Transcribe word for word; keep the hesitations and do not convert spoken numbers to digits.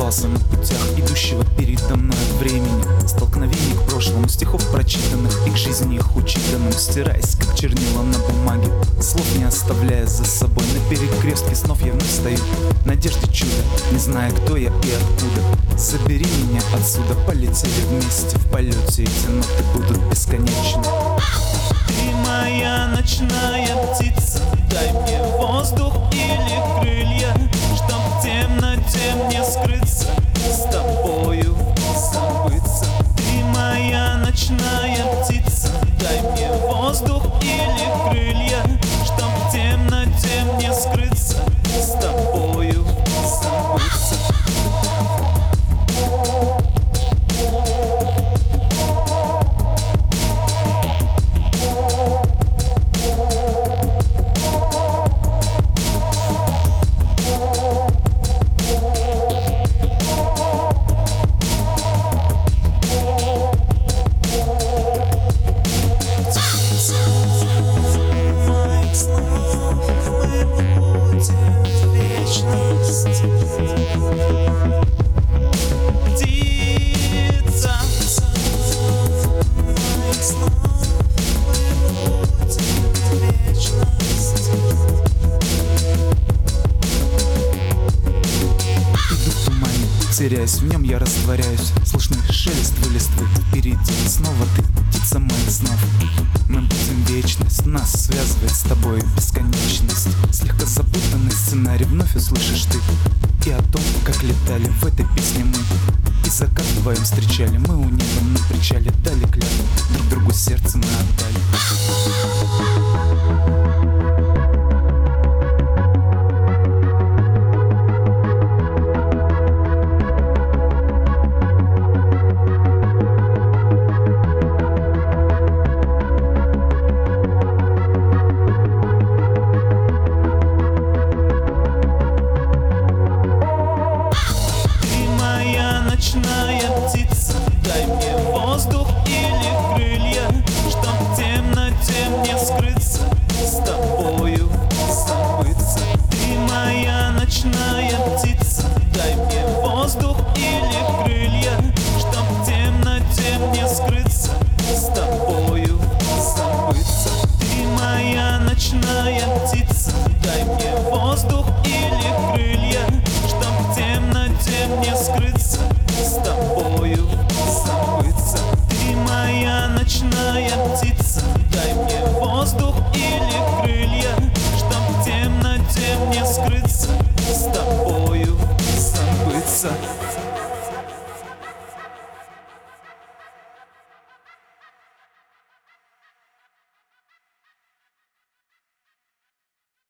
остался на путях идущего передо мной от времени. Столкновений к прошлому, стихов прочитанных и к жизни их учитанным, стираясь, как чернила на бумаге, слов не оставляя за собой. На перекрестке снов я вновь стою, в надежде чуда, не зная, кто я и откуда. Забери меня отсюда, полетели вместе в полете, эти ноты будут бесконечны. Ты моя ночная птица, дай мне воздух или крылья, чтоб в темноте мне скрыться, с тобою забыться. Ты моя ночная птица, дай мне воздух или крылья, чтоб в темноте мне скрыться, с тобою забыться. Теряясь в нем, я растворяюсь. Слышный шелест листвы. Впереди снова ты, птица моих снов. Мы будем вечность, нас связывает с тобой бесконечность. Слегка запутанный сценарий вновь услышишь ты. И о том, как летали в этой песне мы. И закат вдвоем встречали, мы у неба на причале дали клятву, друг другу сердце мы отдали. Ночная птица, дай мне воздух или крылья, чтоб в темноте мне скрыться, с тобою забыться. Ты моя ночная птица, дай мне воздух или крылья, чтоб в темноте мне скрыться, с тобою забыться. Ты моя ночная птица, дай мне воздух или крылья, чтоб в темноте мне скрыться, с тобою забыться. Ты моя ночная птица, дай мне воздух или крылья, чтоб в темноте мне скрыться, с тобою забыться.